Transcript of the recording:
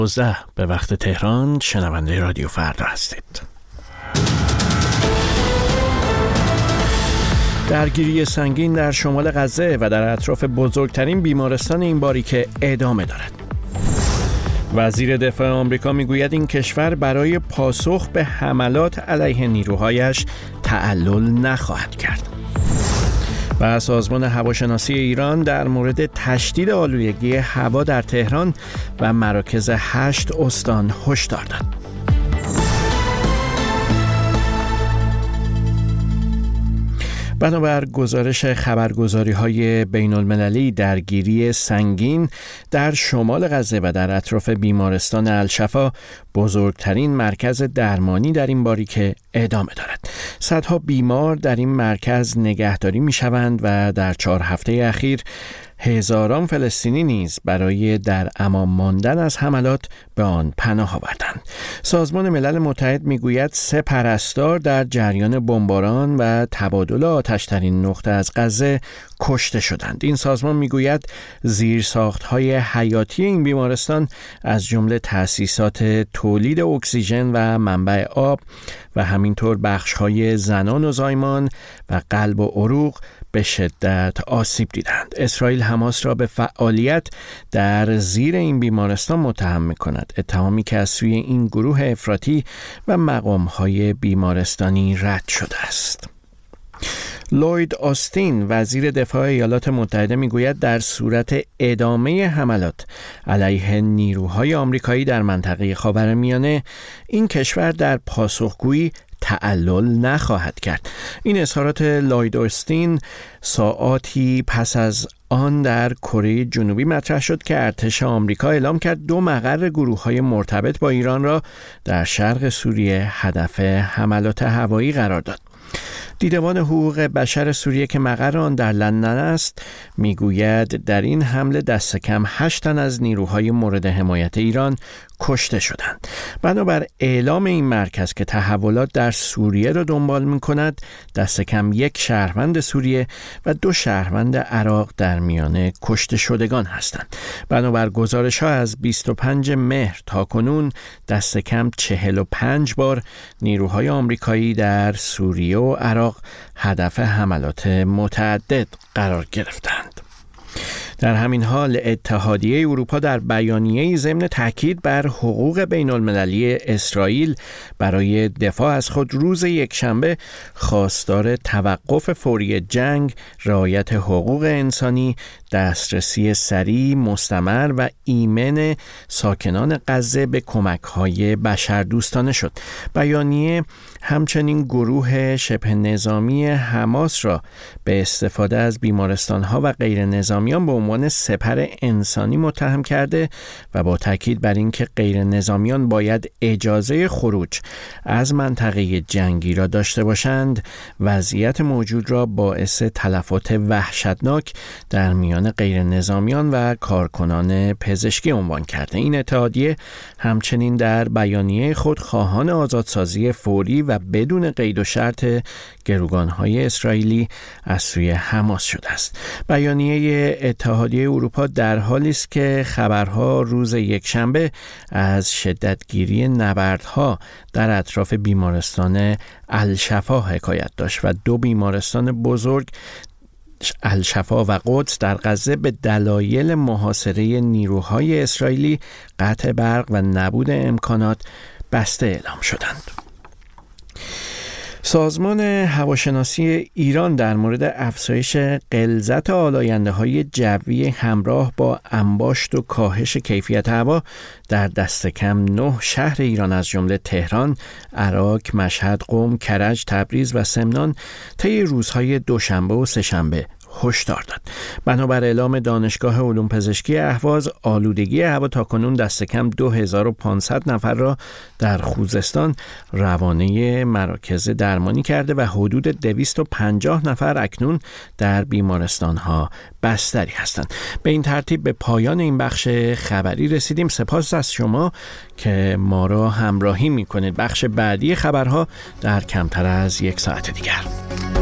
12 به وقت تهران شنونده رادیو فردا هستید. درگیری سنگین در شمال غزه و در اطراف بزرگترین بیمارستان این باریکه ادامه دارد. وزیر دفاع آمریکا میگوید این کشور برای پاسخ به حملات علیه نیروهایش تعلل نخواهد کرد. و سازمان هواشناسی ایران در مورد تشدید آلودگی هوا در تهران و مراکز 8 استان هشدار داد. بنابر گزارش خبرگزاری‌های بین‌المللی، درگیری سنگین در شمال غزه و در اطراف بیمارستان الشفا، بزرگترین مرکز درمانی در این باریکه، ادامه دارد. صدها بیمار در این مرکز نگهداری می‌شوند و در 4 هفته اخیر هزاران فلسطینی نیز برای در امان ماندن از حملات به آن پناه آوردند. سازمان ملل متحد میگوید 3 پرستار در جریان بمباران و تبادل آتش‌ترین نقطه از غزه کشته شدند. این سازمان میگوید زیرساخت‌های حیاتی این بیمارستان از جمله تأسیسات تولید اکسیژن و منبع آب و همینطور بخش‌های زنان و زایمان و قلب و عروق به شدت آسیب دیدند. اسرائیل حماس را به فعالیت در زیر این بیمارستان متهم می‌کند، اتهامی که از سوی این گروه افراطی و مقام‌های بیمارستانی رد شده است. لوید آستین، وزیر دفاع ایالات متحده، میگوید در صورت ادامه حملات علیه نیروهای آمریکایی در منطقه خاورمیانه، این کشور در پاسخگویی تعلل نخواهد کرد. این اظهارات لوید آستین ساعاتی پس از آن در کره جنوبی مطرح شد که ارتش آمریکا اعلام کرد 2 مقر گروه‌های مرتبط با ایران را در شرق سوریه هدف حملات هوایی قرار داد. دیدبان حقوق بشر سوریه که مقر آن در لندن است میگوید در این حمله دست کم 8 تن از نیروهای مورد حمایت ایران کشته شدند. بنابر اعلام این مرکز که تحولات در سوریه را دنبال می‌کند، دست کم 1 شهروند سوریه و 2 شهروند عراق در میان کشته شدگان هستند. بنابر گزارش‌ها از 25 مهر تا کنون دست کم 45 بار نیروهای آمریکایی در سوریه و عراق هدف حملات متعدد قرار گرفتند. در همین حال اتحادیه اروپا در بیانیه‌ای ضمن تاکید بر حقوق بین‌المللی اسرائیل برای دفاع از خود روز یکشنبه خواستار توقف فوری جنگ، رعایت حقوق انسانی، دسترسی سریع، مستمر و ایمن ساکنان غزه به کمک‌های بشردوستانه شد. بیانیه همچنین گروه شبه نظامی حماس را به استفاده از بیمارستان‌ها و غیر نظامیان به عنوان سپر انسانی متهم کرده و با تاکید بر اینکه غیر نظامیان باید اجازه خروج از منطقه جنگی را داشته باشند، وضعیت موجود را باعث تلفات وحشتناک در میان غیر نظامیان و کارکنان پزشکی عنوان کرده. این اتحادیه همچنین در بیانیه خود خواهان آزادسازی فوری و بدون قید و شرط گروگان‌های اسرائیلی از سوی حماس شده است. بیانیه اتحادیه اروپا در حالی است که خبرها روز یکشنبه از شدتگیری نبردها در اطراف بیمارستان الشفا حکایت داشت و 2 بیمارستان بزرگ الشفا و قدس در غزه به دلایل محاصره نیروهای اسرائیلی، قطع برق و نبود امکانات بسته اعلام شدند. سازمان هواشناسی ایران در مورد افزایش غلظت آلاینده‌های جوی همراه با انباشت و کاهش کیفیت هوا در دست کم 9 شهر ایران از جمله تهران، عراق، مشهد، قم، کرج، تبریز و سمنان طی روزهای دوشنبه و سه‌شنبه هشدار داد. بنابر اعلام دانشگاه علوم پزشکی اهواز، آلودگی هوا تاکنون دست کم 2500 نفر را در خوزستان روانه مراکز درمانی کرده و حدود 250 نفر اکنون در بیمارستان‌ها بستری هستند. به این ترتیب به پایان این بخش خبری رسیدیم. سپاس از شما که ما را همراهی می‌کنید. بخش بعدی خبرها در کمتر از 1 ساعت دیگر.